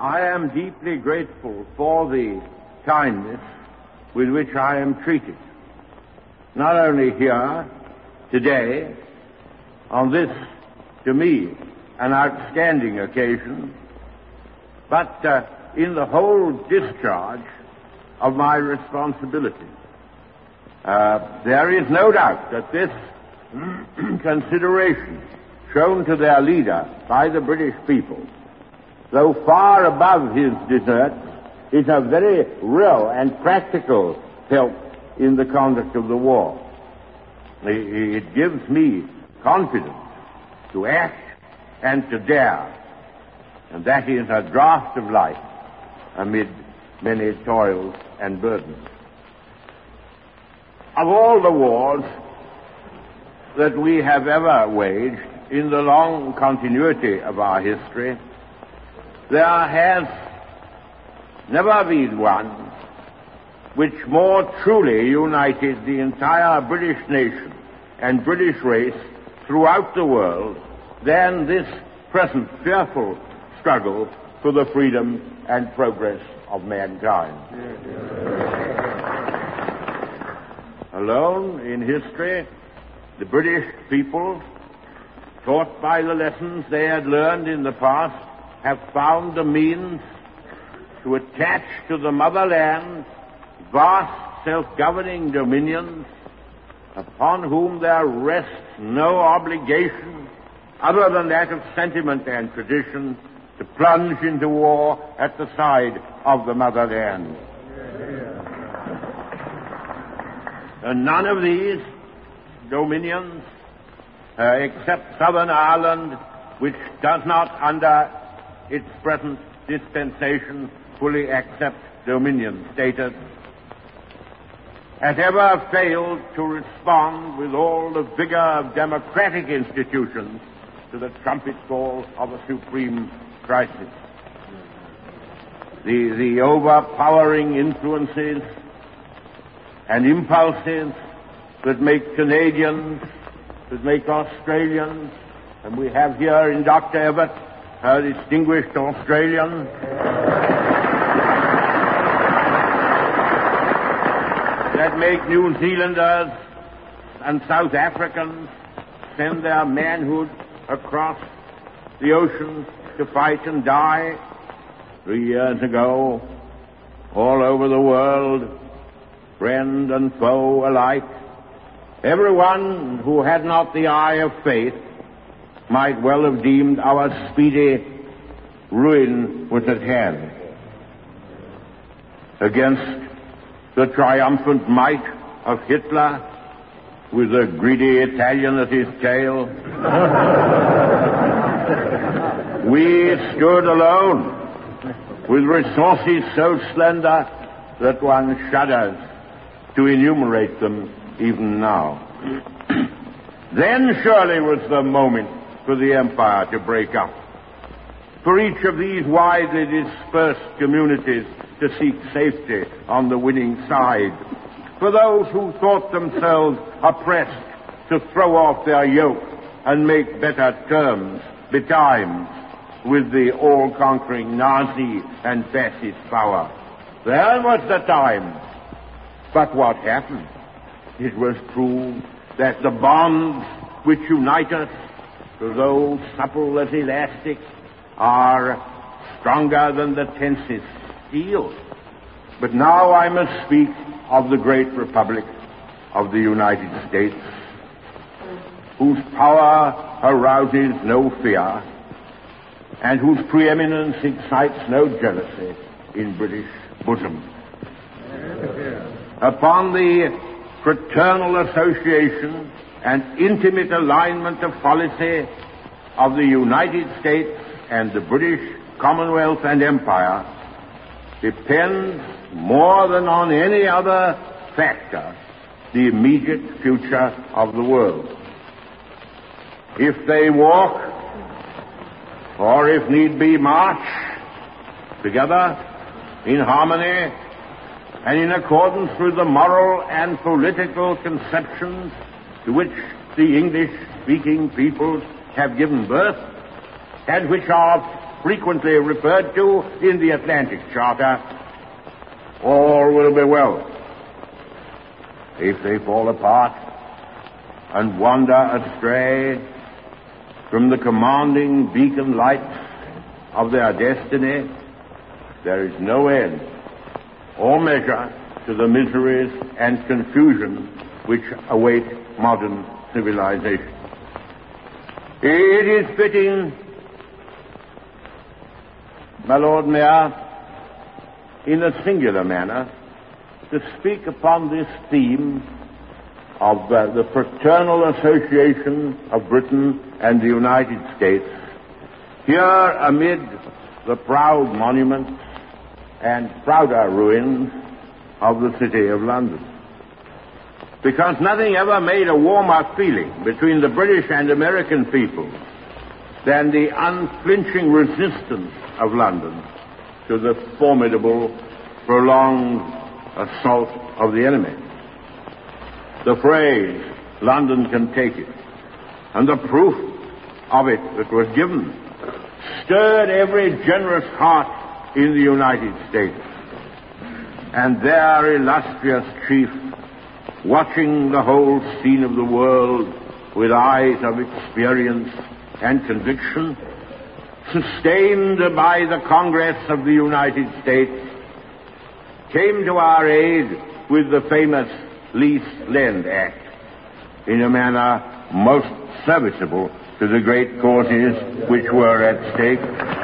I am deeply grateful for the kindness with which I am treated, not only here, today, on this, to me, an outstanding occasion, but in the whole discharge of my responsibilities. There is no doubt that this consideration shown to their leader by the British people, though far above his deserts, is a very real and practical help in the conduct of the war. It gives me confidence to act and to dare, and that is a draught of life amid many toils and burdens. Of all the wars that we have ever waged in the long continuity of our history, there has never been one which more truly united the entire British nation and British race throughout the world than this present fearful struggle for the freedom and progress of mankind. Alone in history, the British people, taught by the lessons they had learned in the past, have found the means to attach to the motherland vast self-governing dominions upon whom there rests no obligation other than that of sentiment and tradition to plunge into war at the side of the motherland. And none of these dominions, except Southern Ireland, which does not under its present dispensation fully accept dominion status, has ever failed to respond with all the vigor of democratic institutions to the trumpet call of a supreme crisis. The overpowering influences and impulses that make Canadians, that make Australians, and we have here in Dr. Evatt, a distinguished Australian, that make New Zealanders and South Africans send their manhood across the oceans to fight and die. 3 years ago, all over the world, friend and foe alike, everyone who had not the eye of faith might well have deemed our speedy ruin was at hand. Against the triumphant might of Hitler, with the greedy Italian at his tail, we stood alone, with resources so slender that one shudders to enumerate them even now. Then surely was the moment for the empire to break up, for each of these widely dispersed communities to seek safety on the winning side, for those who thought themselves oppressed to throw off their yoke and make better terms betimes with the all-conquering Nazi and fascist power. There was the time. But what happened? It was proved that the bonds which unite us, though supple as elastic, are stronger than the tensest steel. But now I must speak of the great republic of the United States, whose power arouses no fear and whose preeminence excites no jealousy in British bosom. Upon the fraternal association and intimate alignment of policy of the United States and the British Commonwealth and Empire depends more than on any other factor the immediate future of the world. If they walk, or if need be march, together in harmony and in accordance with the moral and political conceptions to which the English-speaking peoples have given birth, and which are frequently referred to in the Atlantic Charter, all will be well. If they fall apart and wander astray from the commanding beacon lights of their destiny, there is no end or measure to the miseries and confusion which await modern civilization. It is fitting, my Lord Mayor, in a singular manner, to speak upon this theme of the fraternal association of Britain and the United States here amid the proud monuments and prouder ruins of the city of London. Because nothing ever made a warmer feeling between the British and American people than the unflinching resistance of London to the formidable, prolonged assault of the enemy. The phrase, "London can take it," and the proof of it that was given, stirred every generous heart in the United States. And their illustrious chief, watching the whole scene of the world with eyes of experience and conviction, sustained by the Congress of the United States, came to our aid with the famous Lease-Lend Act in a manner most serviceable to the great causes which were at stake.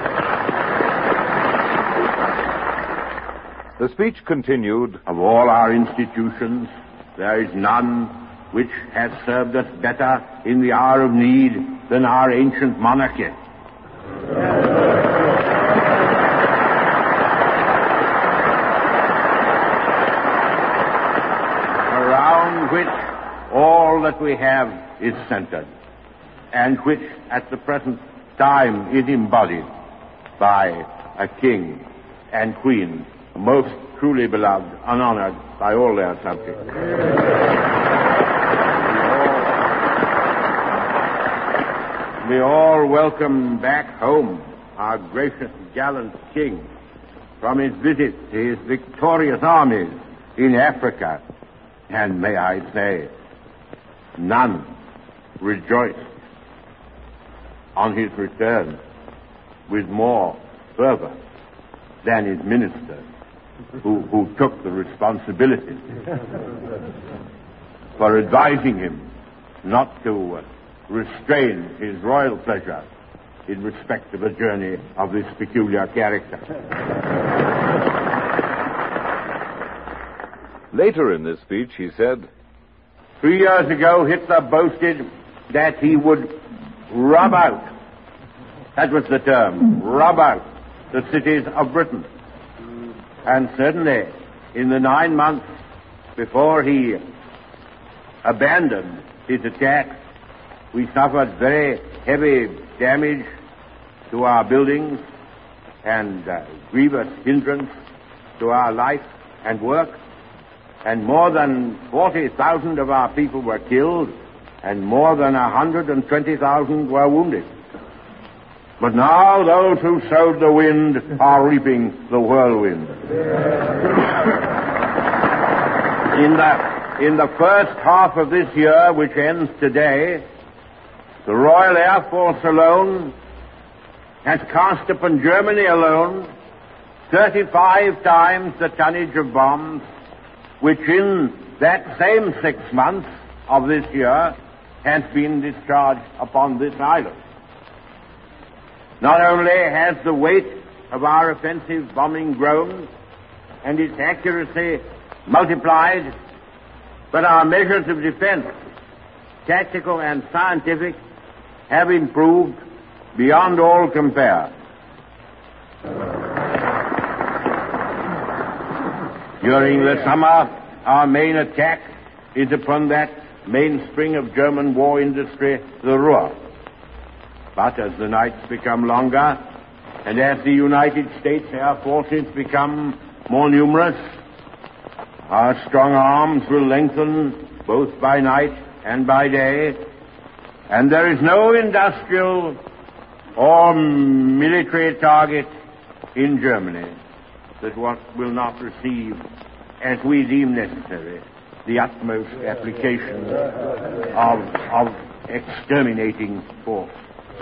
The speech continued. Of all our institutions, there is none which has served us better in the hour of need than our ancient monarchy. Around which all that we have is centered, and which at the present time is embodied by a king and queen most truly beloved and honored by all their subjects. We all welcome back home our gracious, gallant king from his visit to his victorious armies in Africa. And may I say, none rejoiced on his return with more fervor than his ministers, who took the responsibility for advising him not to restrain his royal pleasure in respect of a journey of this peculiar character. Later in this speech, he said, 3 years ago, Hitler boasted that he would rub out, that was the term, rub out the cities of Britain. And certainly, in the 9 months before he abandoned his attack, we suffered very heavy damage to our buildings and grievous hindrance to our life and work. And more than 40,000 of our people were killed, and more than 120,000 were wounded. But now those who sowed the wind are reaping the whirlwind. In the first half of this year, which ends today, the Royal Air Force alone has cast upon Germany alone 35 times the tonnage of bombs which in that same 6 months of this year has been discharged upon this island. Not only has the weight of our offensive bombing grown and its accuracy multiplied, but our measures of defense, tactical and scientific, have improved beyond all compare. During the summer, our main attack is upon that mainspring of German war industry, the Ruhr. But as the nights become longer, and as the United States Air Forces become more numerous, our strong arms will lengthen both by night and by day, and there is no industrial or military target in Germany that will not receive, as we deem necessary, the utmost application of exterminating force.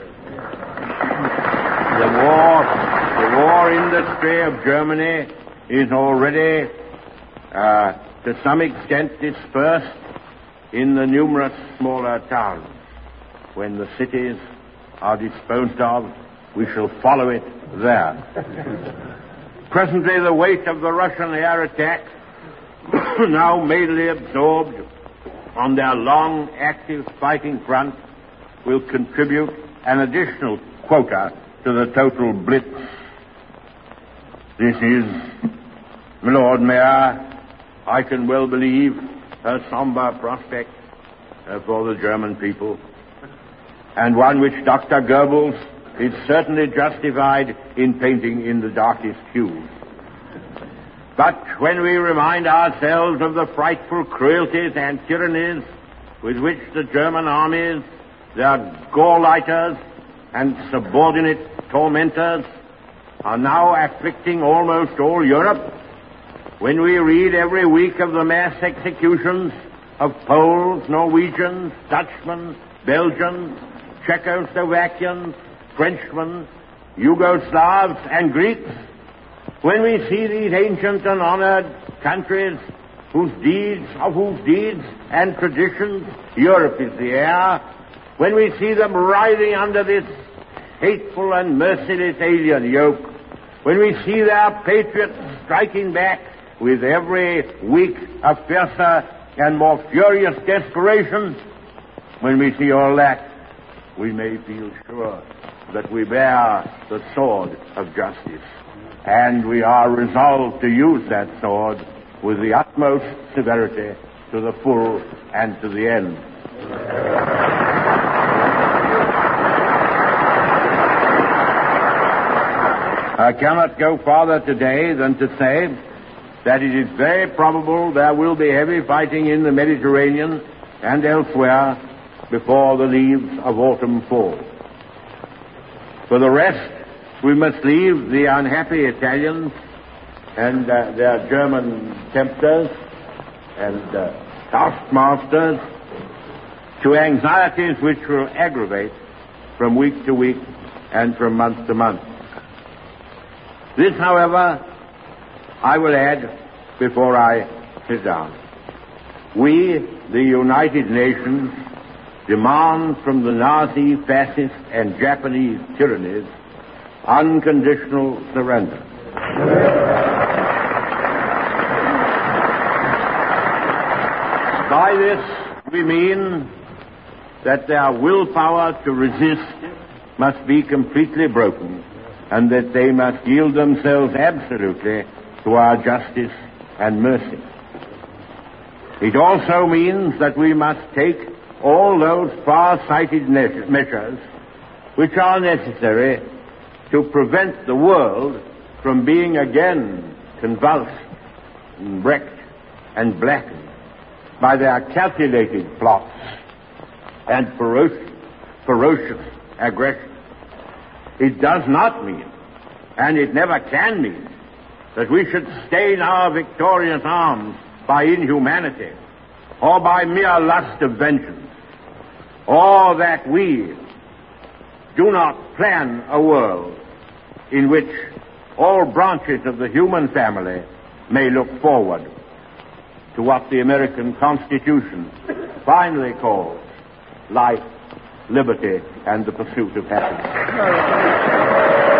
The war industry of Germany is already, to some extent, dispersed in the numerous smaller towns. When the cities are disposed of, we shall follow it there. Presently, the weight of the Russian air attack, now mainly absorbed on their long, active fighting front, will contribute an additional quota to the total blitz. This is, my Lord Mayor, I can well believe, a somber prospect for the German people, and one which Dr. Goebbels is certainly justified in painting in the darkest hues. But when we remind ourselves of the frightful cruelties and tyrannies with which the German armies, their Gauleiters and subordinate tormentors, are now afflicting almost all Europe, when we read every week of the mass executions of Poles, Norwegians, Dutchmen, Belgians, Czechoslovakians, Frenchmen, Yugoslavs, and Greeks, when we see these ancient and honored countries whose deeds and traditions Europe is the heir, when we see them writhing under this hateful and merciless alien yoke, when we see their patriots striking back with every week a fiercer and more furious desperation, when we see all that, we may feel sure that we bear the sword of justice, and we are resolved to use that sword with the utmost severity to the full and to the end. I cannot go farther today than to say that it is very probable there will be heavy fighting in the Mediterranean and elsewhere before the leaves of autumn fall. For the rest, we must leave the unhappy Italians and their German tempters and taskmasters to anxieties which will aggravate from week to week and from month to month. This, however, I will add before I sit down. We, the United Nations, demand from the Nazi, fascist, and Japanese tyrannies unconditional surrender. By this, we mean that their willpower to resist must be completely broken, and that they must yield themselves absolutely to our justice and mercy. It also means that we must take all those far-sighted measures which are necessary to prevent the world from being again convulsed, and wrecked, and blackened by their calculated plots and ferocious aggression. It does not mean, and it never can mean, that we should stain our victorious arms by inhumanity or by mere lust of vengeance, or that we do not plan a world in which all branches of the human family may look forward to what the American Constitution finally calls life, liberty, and the pursuit of happiness.